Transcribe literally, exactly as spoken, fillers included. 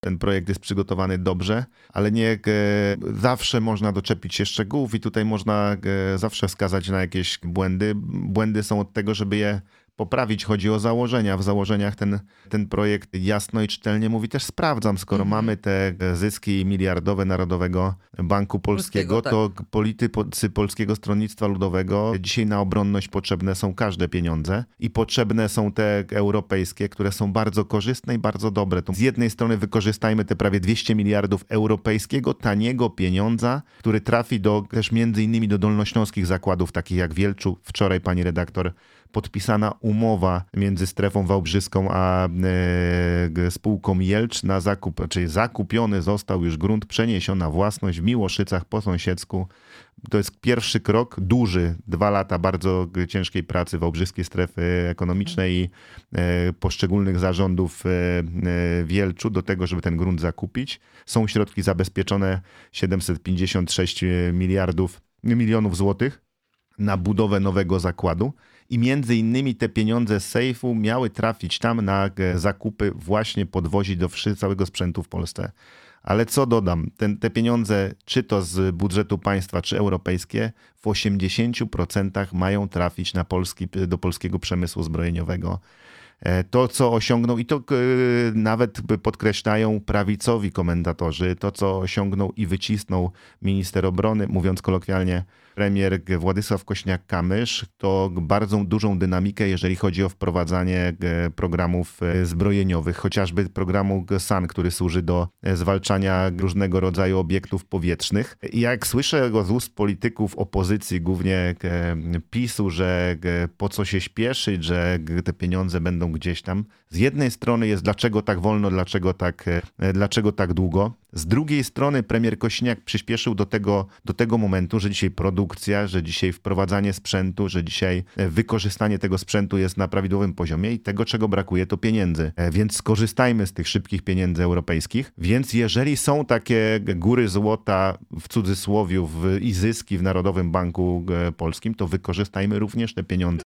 ten projekt jest przygotowany dobrze, ale nie e, zawsze można doczepić się szczegółów i tutaj można e, zawsze wskazać na jakieś błędy. Błędy są od tego, żeby je poprawić. Chodzi o założenia. W założeniach ten, ten projekt jasno i czytelnie mówi też sprawdzam, skoro Mhm. mamy te zyski miliardowe Narodowego Banku Polskiego, Polskiego, to politycy Polskiego Stronnictwa Ludowego dzisiaj na obronność potrzebne są każde pieniądze i potrzebne są te europejskie, które są bardzo korzystne i bardzo dobre. To z jednej strony wykorzystajmy te prawie dwieście miliardów europejskiego, taniego pieniądza, który trafi do, też między innymi do dolnośląskich zakładów, takich jak Wielczu. Wczoraj pani redaktor podpisana umowa między strefą wałbrzyską a e, spółką Jelcz na zakup, czyli zakupiony został już grunt, przeniesiona własność w Miłoszycach po sąsiedzku. To jest pierwszy krok, duży, dwa lata bardzo ciężkiej pracy wałbrzyskiej strefy ekonomicznej i e, poszczególnych zarządów e, w Jelczu do tego, żeby ten grunt zakupić. Są środki zabezpieczone siedemset pięćdziesiąt sześć miliardów, milionów złotych na budowę nowego zakładu. I między innymi te pieniądze z sejfu miały trafić tam na zakupy właśnie podwozi do całego sprzętu w Polsce. Ale co dodam, ten, te pieniądze, czy to z budżetu państwa, czy europejskie, w osiemdziesięciu procentach mają trafić na polski, do polskiego przemysłu zbrojeniowego. To, co osiągnął, i to nawet podkreślają prawicowi komentatorzy, to, co osiągnął i wycisnął minister obrony, mówiąc kolokwialnie, premier Władysław Kośniak-Kamysz, to bardzo dużą dynamikę, jeżeli chodzi o wprowadzanie programów zbrojeniowych, chociażby programu S A N, który służy do zwalczania różnego rodzaju obiektów powietrznych. I jak słyszę z ust polityków opozycji, głównie PiSu, że po co się śpieszyć, że te pieniądze będą gdzieś tam. Z jednej strony jest dlaczego tak wolno, dlaczego tak, dlaczego tak długo. Z drugiej strony premier Kosiniak przyspieszył do tego, do tego momentu, że dzisiaj produkcja, że dzisiaj wprowadzanie sprzętu, że dzisiaj wykorzystanie tego sprzętu jest na prawidłowym poziomie i tego, czego brakuje, to pieniędzy. Więc skorzystajmy z tych szybkich pieniędzy europejskich. Więc jeżeli są takie góry złota w cudzysłowiu w, i zyski w Narodowym Banku Polskim, to wykorzystajmy również te pieniądze.